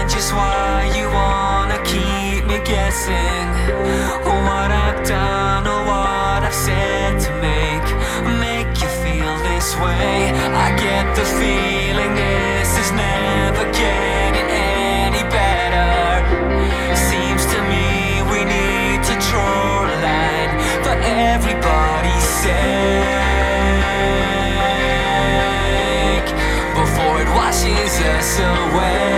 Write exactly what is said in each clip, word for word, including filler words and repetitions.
just why you wanna keep me guessing, or what I've done or what I've said to make make you feel this way. I get the feeling this is never getting any better. Seems to me we need to draw a line for everybody's sake before it washes us away.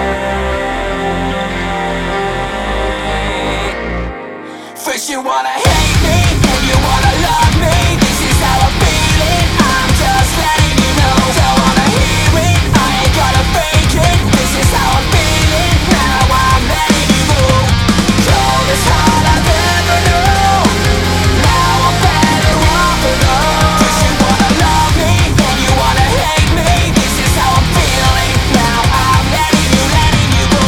First you wanna hate me, then you wanna love me. This is how I'm feeling, I'm just letting you know. Don't wanna hear it, I ain't gonna fake it. This is how I'm feeling, now I'm letting you go. Coldest heart I've ever known, now I'm better off alone. First you wanna love me, then you wanna hate me. This is how I'm feeling, now I'm letting you, letting you go.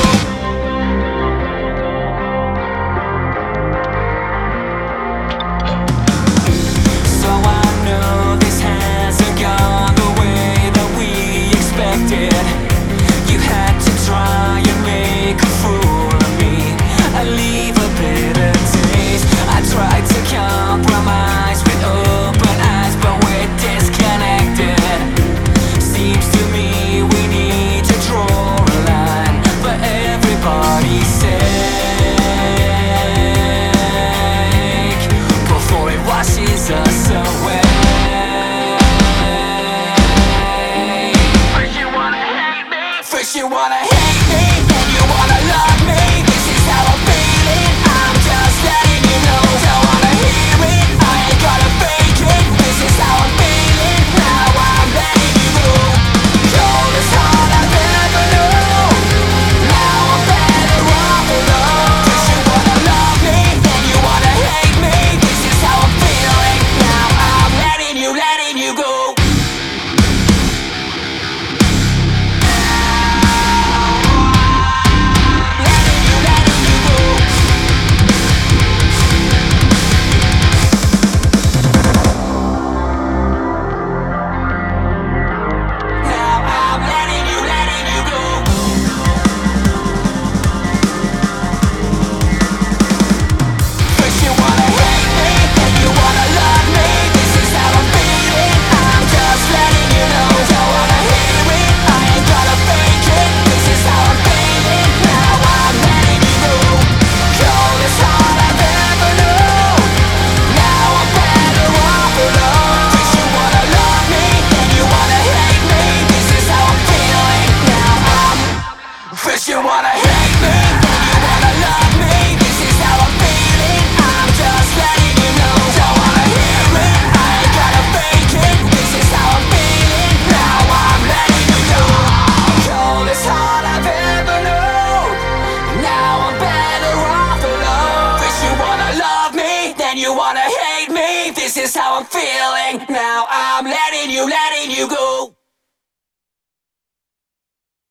So I know this hasn't gone the way that we expected. You had to try and make a fool of me, I leave a bitter taste. I tried to compromise with open eyes, but we're disconnected. Seems to me we need to draw a line for everybody's sake before it washes us away. First you wanna hate me, first you wanna hate me, then you wanna love me. This is how I'm feeling, I'm just letting you know. Don't wanna hear it, I ain't gonna fake it. This is how I'm feeling, now I'm letting you go. Coldest heart I've ever known, now I'm better off alone. First you wanna love me, then you wanna hate me. This is how I'm feeling, now I'm letting you, letting you go. Letting you, letting you go. Now I'm letting you, letting you go. First you wanna hate me, then you wanna love me. This is how I'm feeling, I'm just letting you know. Don't wanna hear it, I ain't gonna fake it. This is how I'm feeling, now I'm letting you go. Coldest heart I've ever known, now I'm better off alone. First you wanna love me, then you wanna hate me. This is how I'm feeling, now I'm. First you wanna hate me, then you wanna love me. This is how I'm feeling, I'm just letting you know. Don't wanna hear it, I ain't gonna fake it. This is how I'm feeling, now I'm letting you know. Coldest heart I've ever known, now I'm better off alone. First you wanna love me, then you wanna hate me. This is how I'm feeling, now I'm letting